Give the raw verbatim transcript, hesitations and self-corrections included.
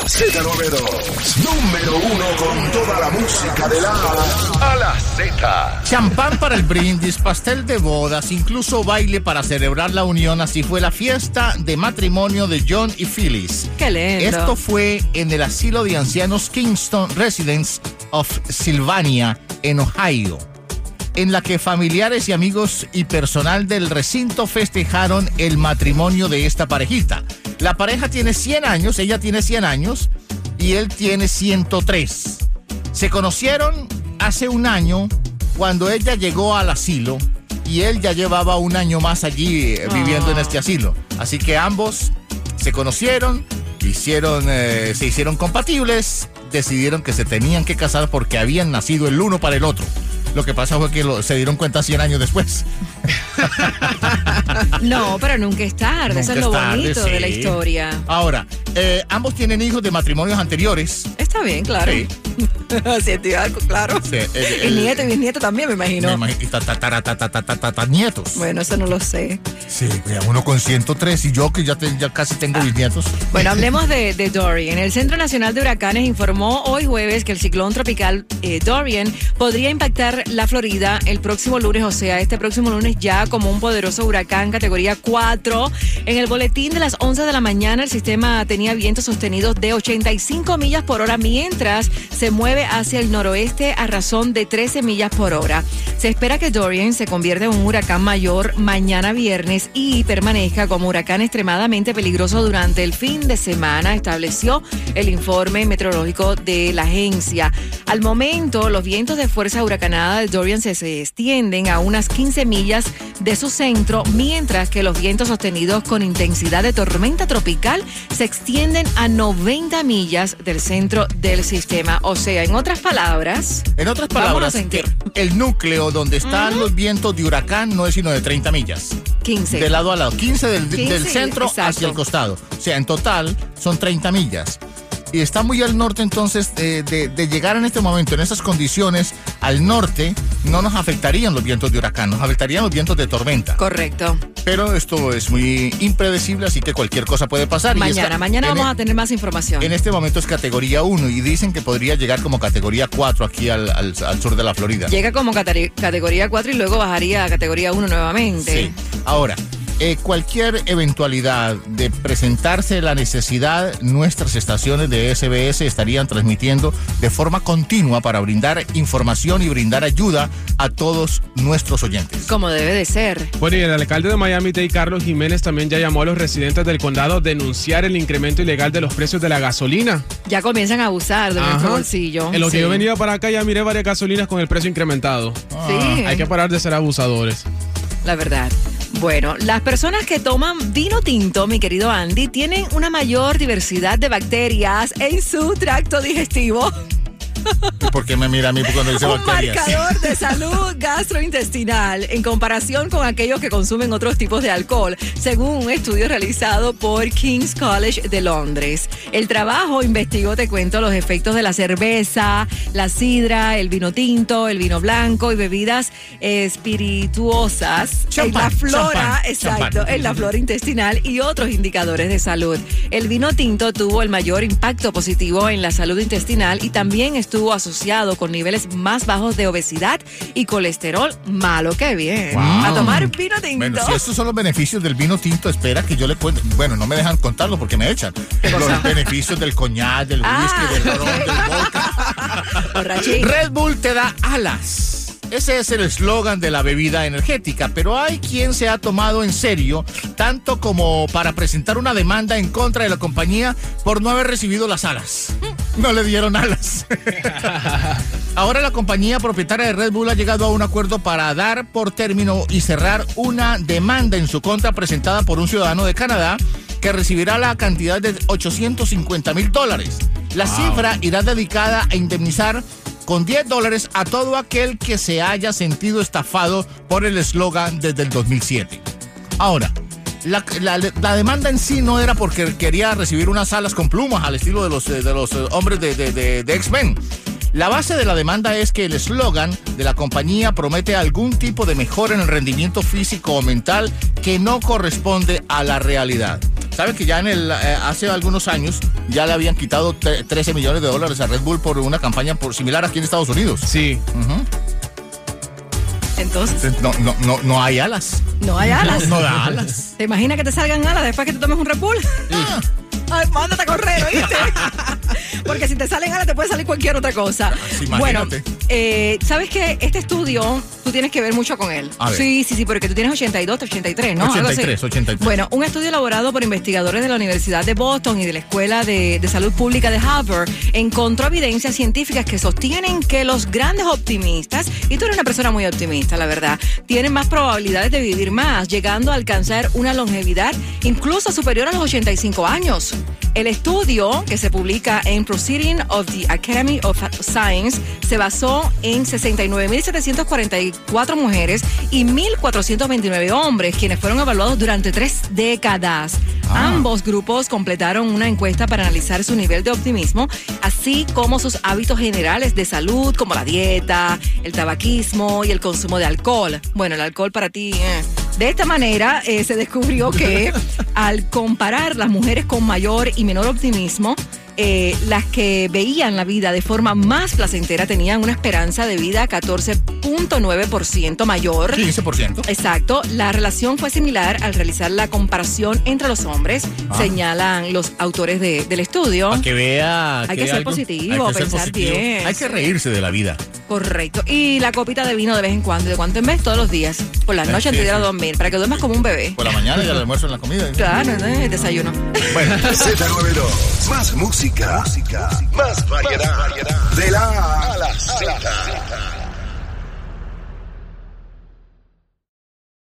Z noventa y dos, número uno con toda la música de la A a la Z. Champán para el brindis, pastel de bodas, incluso baile para celebrar la unión. Así fue la fiesta de matrimonio de John y Phyllis. ¡Qué lindo! Esto fue en el asilo de ancianos Kingston Residence of Sylvania, en Ohio, en la que familiares y amigos y personal del recinto festejaron el matrimonio de esta parejita. La pareja tiene cien años, ella tiene cien años y él tiene ciento tres. Se conocieron hace un año cuando ella llegó al asilo y él ya llevaba un año más allí eh, viviendo oh. en este asilo. Así que ambos se conocieron, hicieron, eh, se hicieron compatibles, decidieron que se tenían que casar porque habían nacido el uno para el otro. Lo que pasa fue que lo, se dieron cuenta cien años después. No, pero nunca es tarde. Nunca Eso es lo tarde, bonito sí. de la historia. Ahora, eh, ambos tienen hijos de matrimonios anteriores. Está bien, claro. Sí. Sí, claro. Sí, el, el, el nieto y bisnieto también, me imagino. Me imagino. Y tatara, tatara, tatara, tatara, nietos. Bueno, eso no lo sé. Sí, uno con ciento tres y yo que ya, te, ya casi tengo bisnietos. Bueno, hablemos de, de Dorian. El Centro Nacional de Huracanes informó hoy jueves que el ciclón tropical eh, Dorian podría impactar la Florida el próximo lunes, o sea, este próximo lunes ya como un poderoso huracán categoría cuatro. En el boletín de las once de la mañana, el sistema tenía vientos sostenidos de ochenta y cinco millas por hora, mientras se mueve hacia el noroeste a razón de trece millas por hora. Se espera que Dorian se convierta en un huracán mayor mañana viernes y permanezca como huracán extremadamente peligroso durante el fin de semana, estableció el informe meteorológico de la agencia. Al momento, los vientos de fuerza huracanada de Dorian se, se extienden a unas quince millas de su centro, mientras que los vientos sostenidos con intensidad de tormenta tropical se extienden a noventa millas del centro del sistema. O sea, en otras palabras... En otras palabras, el núcleo donde están uh-huh. los vientos de huracán no es sino de treinta millas. quince. De lado a lado. quince del, quince, del centro exacto. hacia el costado. O sea, en total son treinta millas. Y está muy al norte, entonces, de, de, de llegar en este momento, en esas condiciones, al norte, no nos afectarían los vientos de huracán, nos afectarían los vientos de tormenta. Correcto. Pero esto es muy impredecible, así que cualquier cosa puede pasar. Mañana, y esta, mañana vamos el, a tener más información. En este momento es categoría uno y dicen que podría llegar como categoría cuatro aquí al, al, al sur de la Florida. Llega como cate- categoría cuatro y luego bajaría a categoría uno nuevamente. Sí. Ahora... Eh, cualquier eventualidad de presentarse la necesidad, nuestras estaciones de S B S estarían transmitiendo de forma continua para brindar información y brindar ayuda a todos nuestros oyentes. Como debe de ser. Bueno, y el alcalde de Miami-Dade, Carlos Jiménez, también ya llamó a los residentes del condado a denunciar el incremento ilegal de los precios de la gasolina. Ya comienzan a abusar de Ajá. nuestro bolsillo. En lo sí. que yo venía para acá ya miré varias gasolinas con el precio incrementado. Sí. Ah, hay que parar de ser abusadores. La verdad. Bueno, las personas que toman vino tinto, mi querido Andy, tienen una mayor diversidad de bacterias en su tracto digestivo. ¿Por qué me mira a mí cuando dice un bacterias? Un marcador de salud gastrointestinal en comparación con aquellos que consumen otros tipos de alcohol, según un estudio realizado por King's College de Londres. El trabajo investigó, te cuento, los efectos de la cerveza, la sidra, el vino tinto, el vino blanco y bebidas espirituosas champán, en la flora, champán, exacto, champán. en la flora intestinal y otros indicadores de salud. El vino tinto tuvo el mayor impacto positivo en la salud intestinal y también estuvo asociado con niveles más bajos de obesidad y colesterol malo. ¡Qué bien! Wow. A tomar vino tinto. Bueno, si estos son los beneficios del vino tinto, espera que yo le cuente. Bueno, no me dejan contarlo porque me echan. Los beneficios del coñac, del ah, whisky, del ron, del vodka. Red Bull te da alas. Ese es el eslogan de la bebida energética, pero hay quien se ha tomado en serio, tanto como para presentar una demanda en contra de la compañía por no haber recibido las alas. No le dieron alas. Ahora la compañía propietaria de Red Bull ha llegado a un acuerdo para dar por término y cerrar una demanda en su contra presentada por un ciudadano de Canadá que recibirá la cantidad de ochocientos cincuenta mil dólares. La wow. cifra irá dedicada a indemnizar con diez dólares a todo aquel que se haya sentido estafado por el eslogan desde el dos mil siete. Ahora, la, la, la demanda en sí no era porque quería recibir unas alas con plumas al estilo de los, de los hombres de, de, de, de X-Men. La base de la demanda es que el eslogan de la compañía promete algún tipo de mejora en el rendimiento físico o mental que no corresponde a la realidad. ¿Sabes que ya en el eh, hace algunos años ya le habían quitado trece millones de dólares a Red Bull por una campaña por similar aquí en Estados Unidos? Sí. Uh-huh. Entonces. No, no, no, no hay alas. No hay alas. No, no da alas. ¿Te imaginas que te salgan alas después que te tomes un Red Bull? Ah. Ay, mándate a correr, ¿oíste? Porque si te salen alas te puede salir cualquier otra cosa. Sí, bueno, eh, ¿sabes qué? Este estudio, tú tienes que ver mucho con él. A ver. Sí, sí, sí, porque tú tienes ochenta y dos, ochenta y tres, ¿no? ochenta y tres, ochenta y tres. Bueno, un estudio elaborado por investigadores de la Universidad de Boston y de la Escuela de, de Salud Pública de Harvard encontró evidencias científicas que sostienen que los grandes optimistas, y tú eres una persona muy optimista, la verdad, tienen más probabilidades de vivir más, llegando a alcanzar una longevidad incluso superior a los ochenta y cinco años. El estudio, que se publica en Proceedings of the Academy of Science, se basó en sesenta y nueve mil setecientas cuarenta y cuatro mujeres y mil cuatrocientos veintinueve hombres, quienes fueron evaluados durante tres décadas. Ah. Ambos grupos completaron una encuesta para analizar su nivel de optimismo, así como sus hábitos generales de salud, como la dieta, el tabaquismo y el consumo de alcohol. Bueno, el alcohol para ti... Eh. De esta manera, eh, se descubrió que al comparar las mujeres con mayor y menor optimismo, eh, las que veían la vida de forma más placentera tenían una esperanza de vida catorce punto nueve por ciento mayor. quince por ciento. Exacto. La relación fue similar al realizar la comparación entre los hombres, ah. señalan los autores de, del estudio. Para que vea... Hay que que ser algo, positivo, hay que pensar ser positivo. bien. Hay que reírse de la vida. Correcto. Y la copita de vino de vez en cuando. ¿De cuánto en vez? Todos los días. Por la noche antes de ir a dormir. Para que duermas como un bebé. Por la mañana y al almuerzo en la comida. Claro, ¿no? El desayuno. Bueno, Z noventa y dos. Más música. Música. Más variedad. De la A a la Z.